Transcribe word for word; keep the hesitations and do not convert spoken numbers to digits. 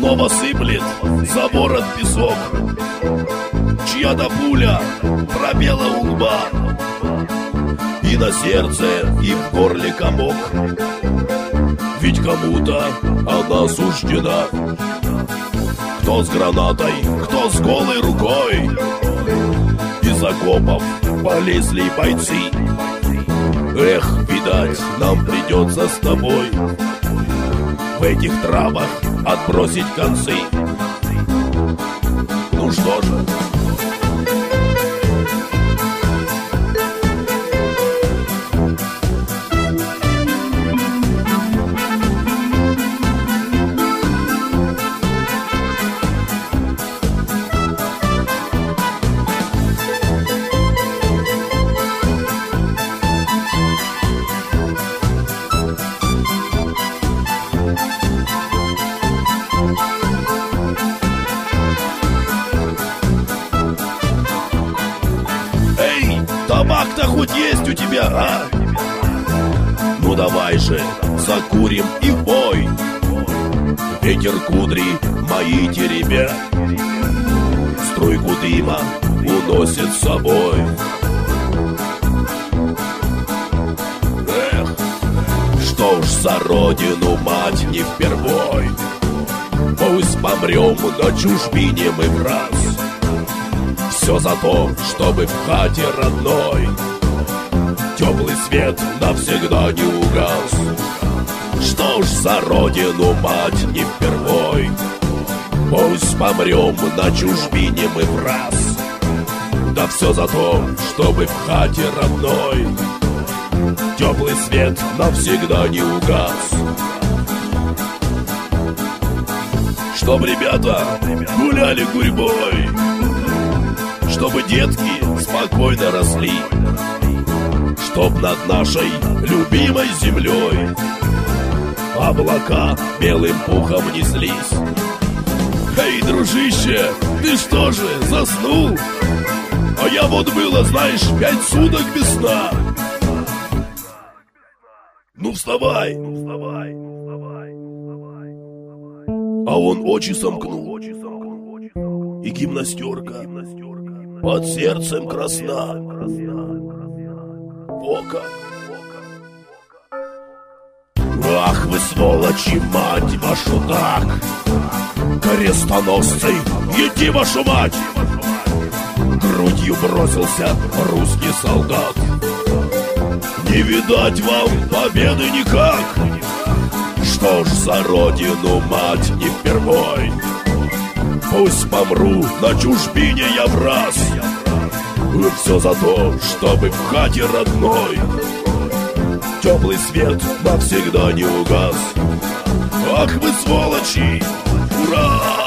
снова сыплет за ворот песок. Чья-то пуля пробила у лба, и на сердце, и в горле комок. Ведь кому-то она суждена. Кто с гранатой, кто с голой рукой. Из окопов полезли бойцы. Эх, видать, нам придется с тобой в этих травах отбросить концы. Ну что же, табак-то хоть есть у тебя, а? Ну давай же, закурим и в бой. Ветер кудри мои теребя, струйку дыма уносит с собой. Эх, что ж за родину, мать, не впервой. Пусть помрем на чужбине мы в раз. Все за то, чтобы в хате родной теплый свет навсегда не угас. Что ж за родину, мать, не впервой. Пусть помрем на чужбине мы в раз. Да все за то, чтобы в хате родной теплый свет навсегда не угас. Чтоб ребята гуляли гурьбой, чтобы детки спокойно росли, чтоб над нашей любимой землей облака белым пухом неслись. Эй, дружище, ты что же, заснул? А я вот было, знаешь, пять суток без сна. Ну вставай, ну вставай, ну вставай. А он очи сомкнул, и гимнастерка под сердцем красна. Ока. Ах вы сволочи, мать вашу так! Крестоносцы, иди вашу мать! Грудью бросился русский солдат. Не видать вам победы никак. Что ж за родину, мать, не впервой. Пусть помру на чужбине я в раз. Все за то, чтобы в хате родной теплый свет навсегда не угас. Ах вы сволочи! Ура!